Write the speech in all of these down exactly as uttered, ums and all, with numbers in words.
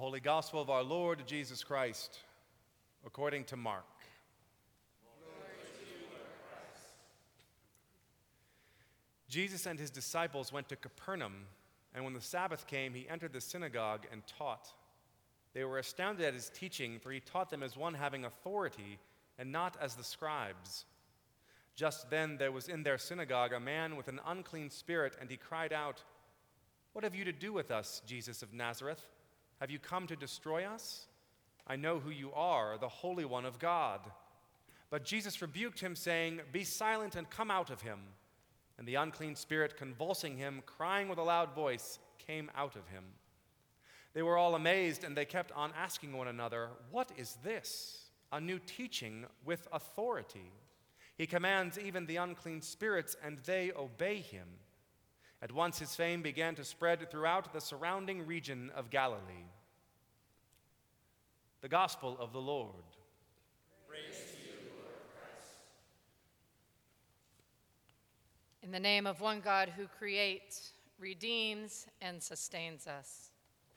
Holy Gospel of our Lord Jesus Christ, according to Mark. Glory to you, Lord Christ. Jesus and his disciples went to Capernaum, and when the Sabbath came, he entered the synagogue and taught. They were astounded at his teaching, for he taught them as one having authority, and not as the scribes. Just then there was in their synagogue a man with an unclean spirit, and he cried out, "What have you to do with us, Jesus of Nazareth? Have you come to destroy us? I know who you are, the Holy One of God." But Jesus rebuked him, saying, "Be silent and come out of him." And the unclean spirit, convulsing him, crying with a loud voice, came out of him. They were all amazed, and they kept on asking one another, "What is this? A new teaching with authority. He commands even the unclean spirits, and they obey him." At once his fame began to spread throughout the surrounding region of Galilee. The Gospel of the Lord. Praise to you, Lord Christ. In the name of one God who creates, redeems, and sustains us.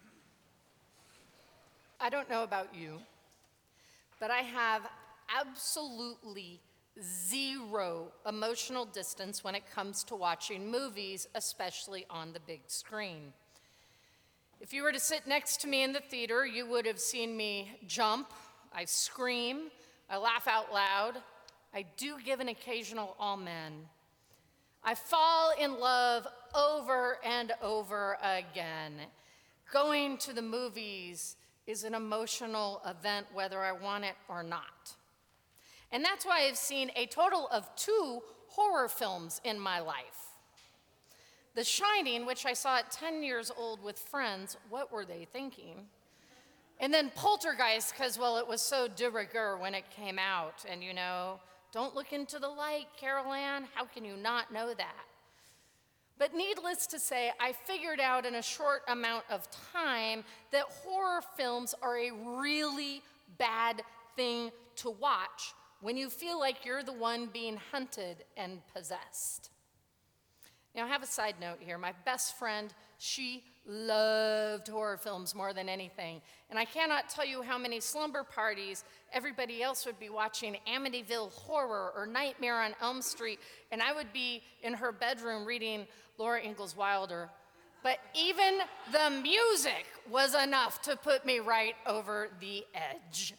I don't know about you, but I have absolutely zero emotional distance when it comes to watching movies, especially on the big screen. If you were to sit next to me in the theater, you would have seen me jump, I scream, I laugh out loud, I do give an occasional amen. I fall in love over and over again. Going to the movies is an emotional event whether I want it or not. And that's why I've seen a total of two horror films in my life. The Shining, which I saw at ten years old with friends. What were they thinking? And then Poltergeist, because, well, it was so de rigueur when it came out. And, you know, don't look into the light, Carol Ann. How can you not know that? But needless to say, I figured out in a short amount of time that horror films are a really bad thing to watch when you feel like you're the one being hunted and possessed. Now, I have a side note here. My best friend, she loved horror films more than anything. And I cannot tell you how many slumber parties everybody else would be watching Amityville Horror or Nightmare on Elm Street, and I would be in her bedroom reading Laura Ingalls Wilder. But even the music was enough to put me right over the edge.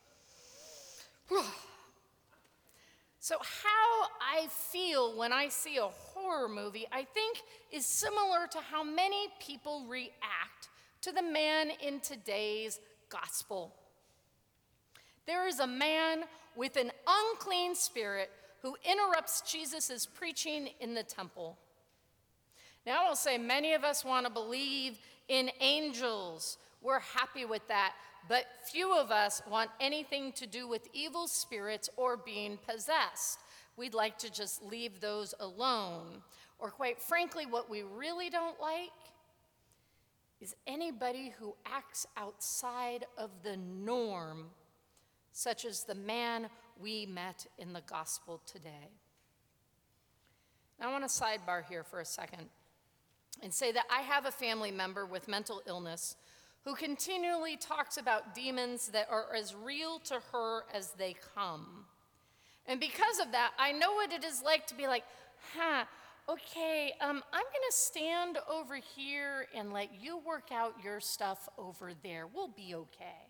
So how I feel when I see a horror movie, I think, is similar to how many people react to the man in today's gospel. There is a man with an unclean spirit who interrupts Jesus' preaching in the temple. Now, I will say many of us want to believe in angels. We're happy with that. But few of us want anything to do with evil spirits or being possessed. We'd like to just leave those alone. Or quite frankly, what we really don't like is anybody who acts outside of the norm, such as the man we met in the gospel today. Now, I want to sidebar here for a second and say that I have a family member with mental illness who continually talks about demons that are as real to her as they come. And because of that, I know what it is like to be like, huh, okay, um, I'm gonna stand over here and let you work out your stuff over there. We'll be okay.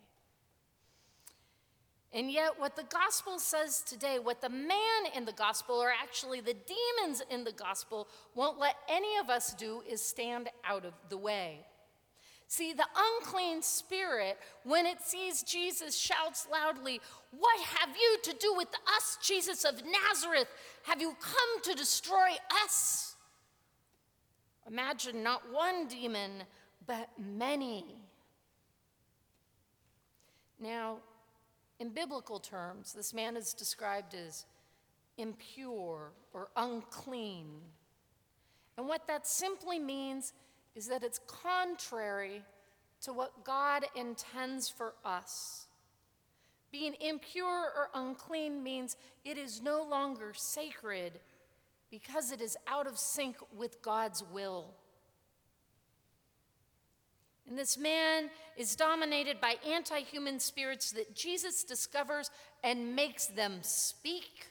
And yet what the gospel says today, what the man in the gospel, or actually the demons in the gospel, won't let any of us do is stand out of the way. See, the unclean spirit, when it sees Jesus, shouts loudly, "What have you to do with us, Jesus of Nazareth? Have you come to destroy us?" Imagine not one demon, but many. Now, in biblical terms, this man is described as impure or unclean. And what that simply means is that it's contrary to what God intends for us. Being impure or unclean means it is no longer sacred because it is out of sync with God's will. And this man is dominated by anti-human spirits that Jesus discovers and makes them speak.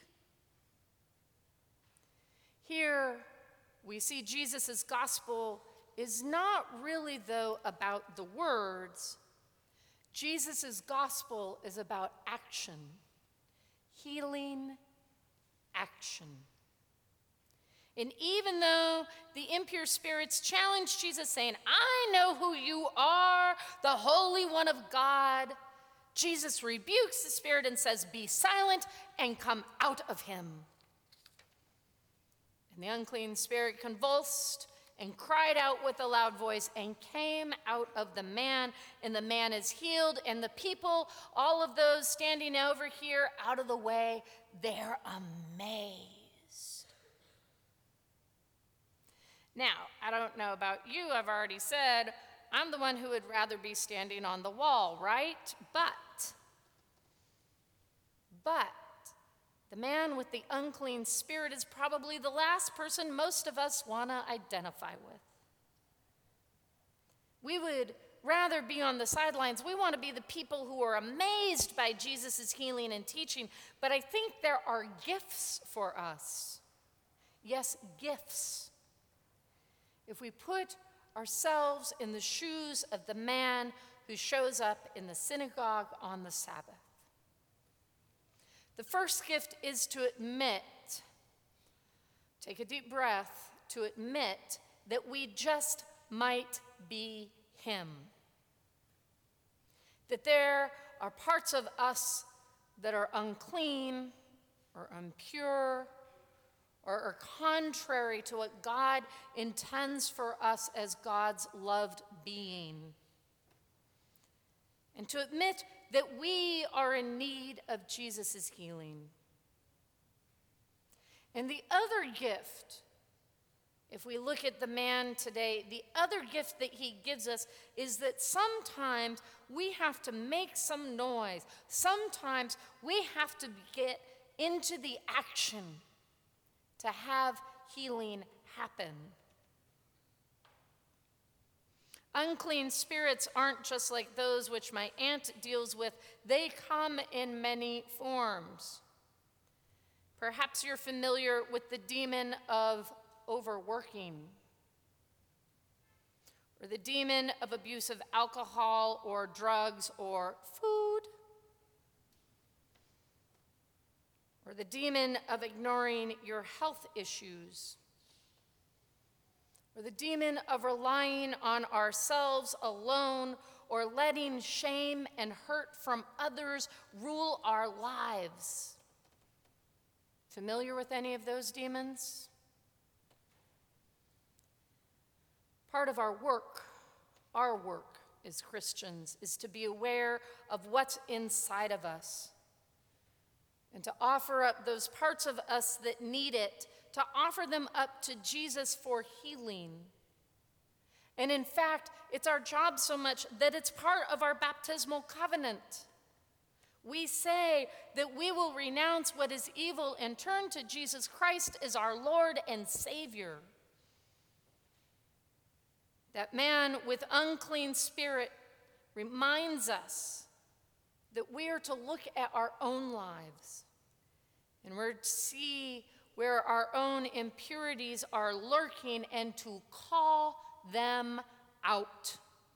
Here we see Jesus' gospel is not really, though, about the words. Jesus' gospel is about action, healing action. And even though the impure spirits challenge Jesus, saying, I know who you are, the Holy One of God, Jesus rebukes the spirit and says, be silent and come out of him. And the unclean spirit convulsed and cried out with a loud voice and came out of the man, and the man is healed. And the people, all of those standing over here out of the way, they're amazed. Now, I don't know about you, I've already said, I'm the one who would rather be standing on the wall, right? But, but, the man with the unclean spirit is probably the last person most of us want to identify with. We would rather be on the sidelines. We want to be the people who are amazed by Jesus' healing and teaching. But I think there are gifts for us. Yes, gifts. If we put ourselves in the shoes of the man who shows up in the synagogue on the Sabbath. The first gift is to admit, take a deep breath, to admit that we just might be him. That there are parts of us that are unclean or impure or are contrary to what God intends for us as God's loved being. And to admit that we are in need of Jesus' healing. And the other gift, if we look at the man today, the other gift that he gives us is that sometimes we have to make some noise. Sometimes we have to get into the action to have healing happen. Unclean spirits aren't just like those which my aunt deals with. They come in many forms. Perhaps you're familiar with the demon of overworking, or the demon of abuse of alcohol or drugs or food, or the demon of ignoring your health issues, or the demon of relying on ourselves alone, or letting shame and hurt from others rule our lives. Familiar with any of those demons? Part of our work, our work as Christians, is to be aware of what's inside of us and to offer up those parts of us that need it, to offer them up to Jesus for healing. And in fact, it's our job so much that it's part of our baptismal covenant. We say that we will renounce what is evil and turn to Jesus Christ as our Lord and Savior. That man with unclean spirit reminds us that we are to look at our own lives and we're to see where our own impurities are lurking and to call them out.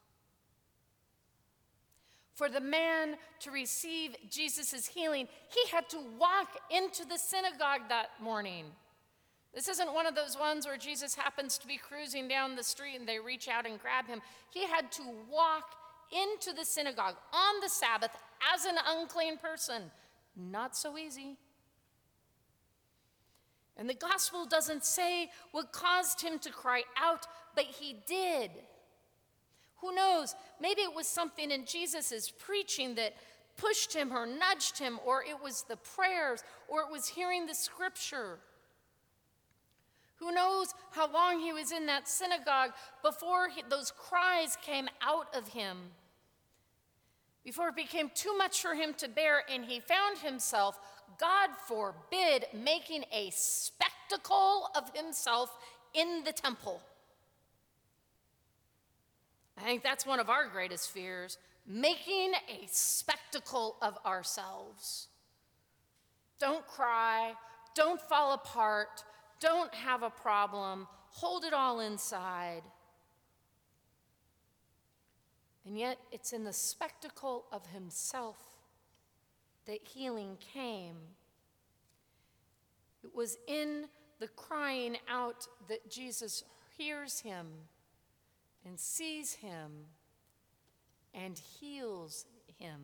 For the man to receive Jesus' healing, he had to walk into the synagogue that morning. This isn't one of those ones where Jesus happens to be cruising down the street and they reach out and grab him. He had to walk into the synagogue on the Sabbath as an unclean person. Not so easy. And the gospel doesn't say what caused him to cry out, but he did. Who knows? Maybe it was something in Jesus' preaching that pushed him or nudged him, or it was the prayers, or it was hearing the scripture. Who knows how long he was in that synagogue before he, those cries came out of him, before it became too much for him to bear, and he found himself, God forbid, making a spectacle of himself in the temple. I think that's one of our greatest fears, making a spectacle of ourselves. Don't cry, don't fall apart, don't have a problem, hold it all inside. And yet, it's in the spectacle of himself that healing came. It was in the crying out that Jesus hears him and sees him and heals him.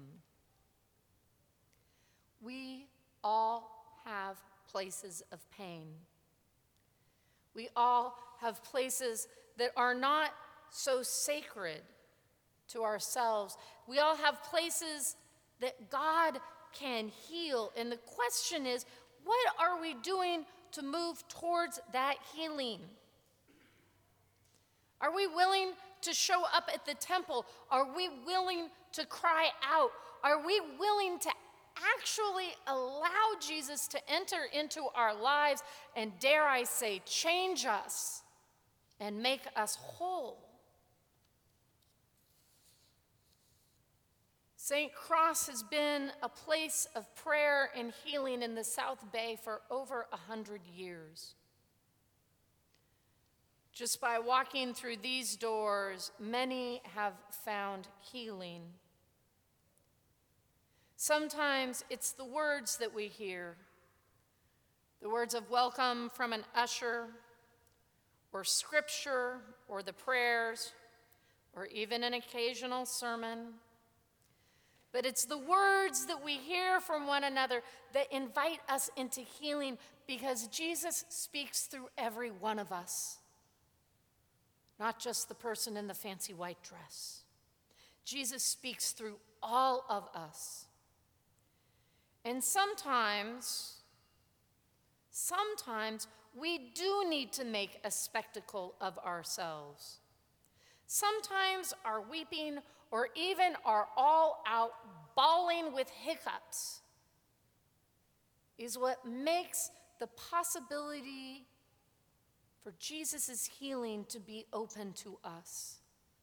We all have places of pain. We all have places that are not so sacred to ourselves. We all have places that God can heal. And the question is, what are we doing to move towards that healing? Are we willing to show up at the temple? Are we willing to cry out? Are we willing to actually allow Jesus to enter into our lives and, dare I say, change us and make us whole? Saint Cross has been a place of prayer and healing in the South Bay for over a hundred years. Just by walking through these doors, many have found healing. Sometimes it's the words that we hear, the words of welcome from an usher, or scripture, or the prayers, or even an occasional sermon. But it's the words that we hear from one another that invite us into healing, because Jesus speaks through every one of us, not just the person in the fancy white dress. Jesus speaks through all of us. And sometimes, sometimes we do need to make a spectacle of ourselves. Sometimes our weeping or even our all-out bawling with hiccups is what makes the possibility for Jesus' healing to be open to us.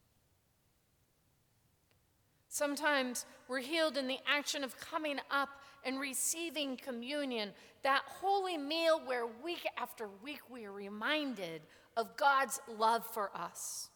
Sometimes we're healed in the action of coming up and receiving communion, that holy meal where week after week we are reminded of God's love for us.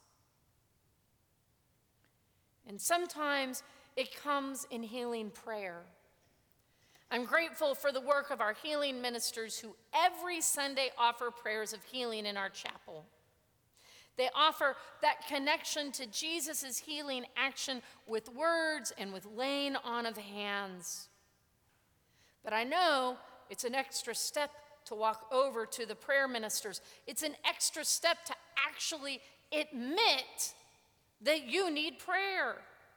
And sometimes it comes in healing prayer. I'm grateful for the work of our healing ministers who every Sunday offer prayers of healing in our chapel. They offer that connection to Jesus' healing action with words and with laying on of hands. But I know it's an extra step to walk over to the prayer ministers. It's an extra step to actually admit that you need prayer.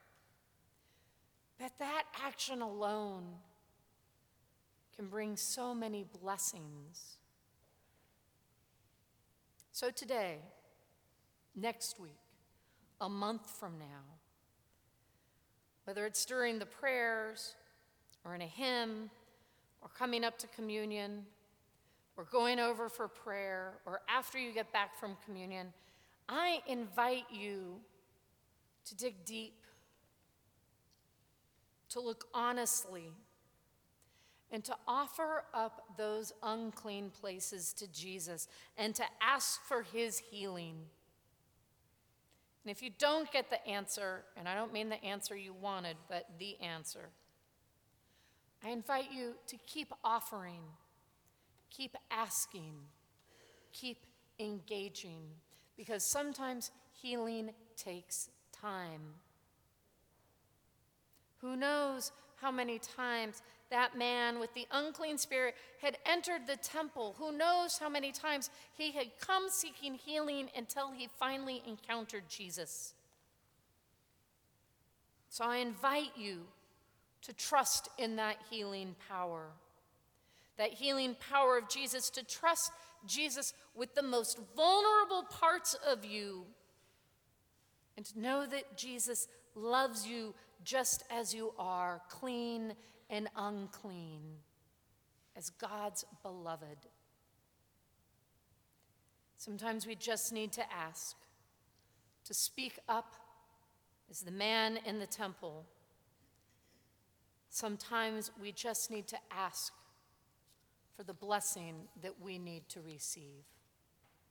But that action alone can bring so many blessings. So today, next week, a month from now, whether it's during the prayers or in a hymn or coming up to communion or going over for prayer or after you get back from communion, I invite you to dig deep, to look honestly, and to offer up those unclean places to Jesus and to ask for his healing. And if you don't get the answer, and I don't mean the answer you wanted, but the answer, I invite you to keep offering, keep asking, keep engaging, because sometimes healing takes time. Who knows how many times that man with the unclean spirit had entered the temple? Who knows how many times he had come seeking healing until he finally encountered Jesus? So I invite you to trust in that healing power, that healing power of Jesus, to trust Jesus with the most vulnerable parts of you, and to know that Jesus loves you just as you are, clean and unclean, as God's beloved. Sometimes we just need to ask, to speak up as the man in the temple, sometimes we just need to ask for the blessing that we need to receive.